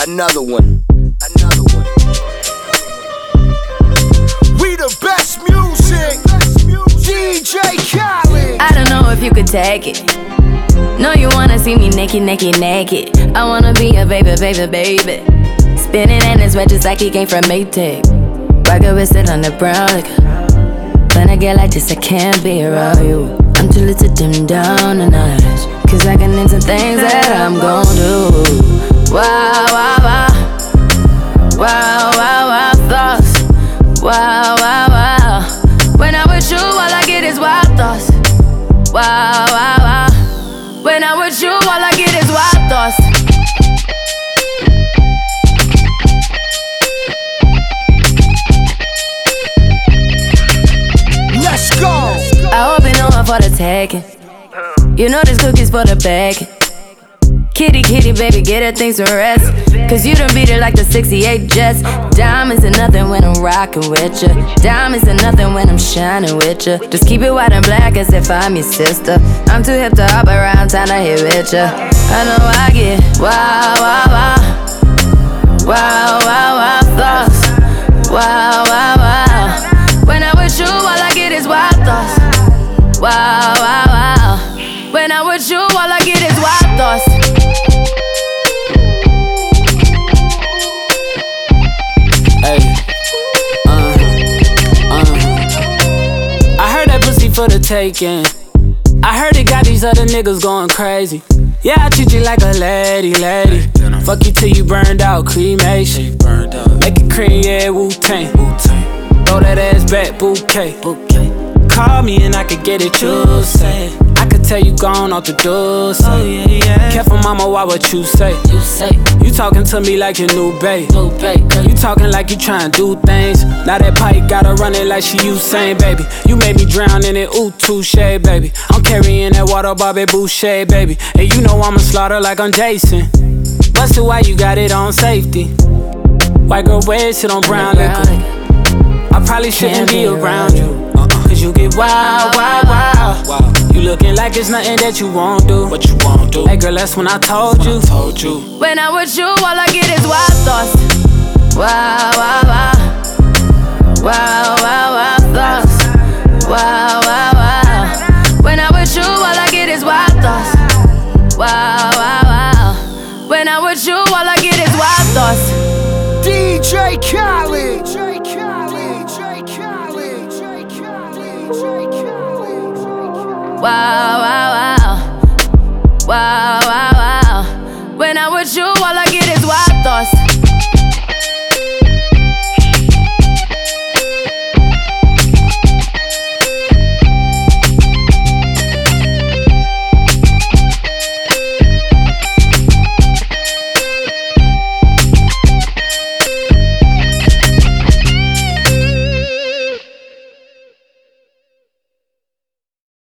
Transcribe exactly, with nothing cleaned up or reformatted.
Another one. Another one. We the best music. D J Khaled. I don't know if you could take it. No, you wanna see me naked, naked, naked. I wanna be a baby, baby, baby. Spinning in his red just like he came from Maytag. Rocket with it on the brown liquor. When I get like this, I can't be around you. I'm too little to dim down a notch, cause I can into things that I'm gon' do. Wow, wow, wow. Wow, wow, wow, thoughts. Wow, wow, wow. When I'm with you, all I get is wild thoughts. Wow, wow, wow. When I'm with you, all I get is wild thoughts. Let's go. I hope you know I'm for the taking. You know this cookie's for the bag. Kitty, kitty, baby, get her things to rest. Cause you done beat it like the sixty-eight Jets. Diamonds are nothing when I'm rockin' with ya. Diamonds are nothing when I'm shining with ya. Just keep it white and black as if I'm your sister. I'm too hip to hop around town to hit with ya. I know I get wow, wow, wow. Wow, wow, wow, thoughts. Wow, wow, wow. When I'm with you, all I get is wild thoughts. Wow, wow, wow. When I'm with you, all I get is wild thoughts. Hey, uh, uh. I heard that pussy for the taking. I heard it got these other niggas going crazy. Yeah, I treat you like a lady, lady. Fuck you till you burned out, cremation. Make it cream, yeah, Wu-Tang. Throw that ass back, bouquet. Call me and I could get it, you say. I could tell you gone off the door, say. Oh, yeah, yeah. Careful, mama, why what you say? You say you talking to me like your new babe. New babe. You talking like you trying to do things. Now that pipe gotta run it like she Usain, baby. You made me drown in it, ooh, touche, baby. I'm carrying that water, Bobby Boucher, baby. And you know I'ma slaughter like I'm Jason. Busted, why you got it on safety? White girl wear shit on brown liquor. I probably shouldn't be around you. Cause you get wild, wild, wild, wild. You looking like it's nothing that you won't do. What you won't do? Hey girl, that's when I told you. I told you. When I'm with you, all I get is wild thoughts. Wow, wow, wow. Wow, wow, wow, thoughts. Wow, wow, wow. When I'm with you, all I get is wild thoughts. Wow, wow, wow. When I'm with you, all I get is wild thoughts. D J Khaled. Wow, wow, wow. Wow, wow, wow. When I'm with you, all I get is wild thoughts.